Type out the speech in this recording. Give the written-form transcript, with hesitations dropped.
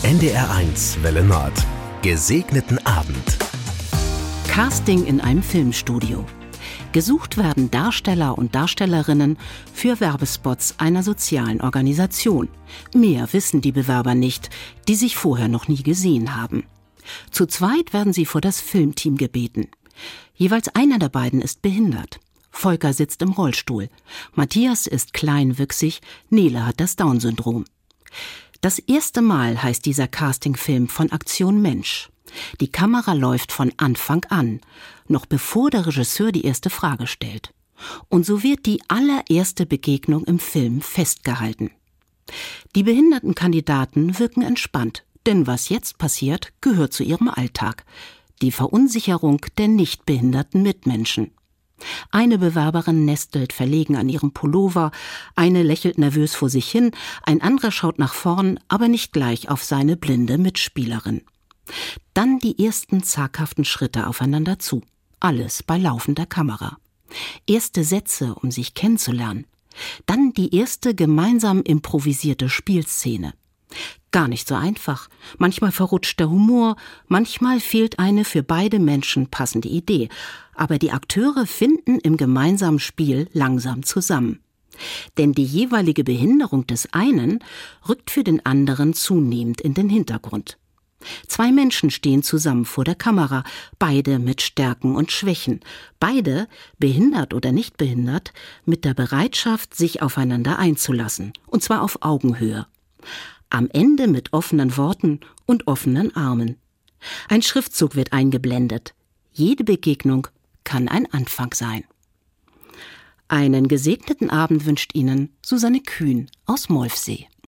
NDR1 Welle Nord. Gesegneten Abend. Casting in einem Filmstudio. Gesucht werden Darsteller und Darstellerinnen für Werbespots einer sozialen Organisation. Mehr wissen die Bewerber nicht, die sich vorher noch nie gesehen haben. Zu zweit werden sie vor das Filmteam gebeten. Jeweils einer der beiden ist behindert. Volker sitzt im Rollstuhl. Matthias ist kleinwüchsig, Nele hat das Down-Syndrom. Das erste Mal heißt dieser Castingfilm von Aktion Mensch. Die Kamera läuft von Anfang an, noch bevor der Regisseur die erste Frage stellt. Und so wird die allererste Begegnung im Film festgehalten. Die behinderten Kandidaten wirken entspannt, denn was jetzt passiert, gehört zu ihrem Alltag. Die Verunsicherung der nicht behinderten Mitmenschen. Eine Bewerberin nestelt verlegen an ihrem Pullover, eine lächelt nervös vor sich hin, ein anderer schaut nach vorn, aber nicht gleich auf seine blinde Mitspielerin. Dann die ersten zaghaften Schritte aufeinander zu. Alles bei laufender Kamera. Erste Sätze, um sich kennenzulernen. Dann die erste gemeinsam improvisierte Spielszene. Gar nicht so einfach. Manchmal verrutscht der Humor, manchmal fehlt eine für beide Menschen passende Idee. Aber die Akteure finden im gemeinsamen Spiel langsam zusammen. Denn die jeweilige Behinderung des einen rückt für den anderen zunehmend in den Hintergrund. Zwei Menschen stehen zusammen vor der Kamera, beide mit Stärken und Schwächen. Beide, behindert oder nicht behindert, mit der Bereitschaft, sich aufeinander einzulassen. Und zwar auf Augenhöhe. Am Ende mit offenen Worten und offenen Armen. Ein Schriftzug wird eingeblendet. Jede Begegnung kann ein Anfang sein. Einen gesegneten Abend wünscht Ihnen Susanne Kühn aus Molfsee.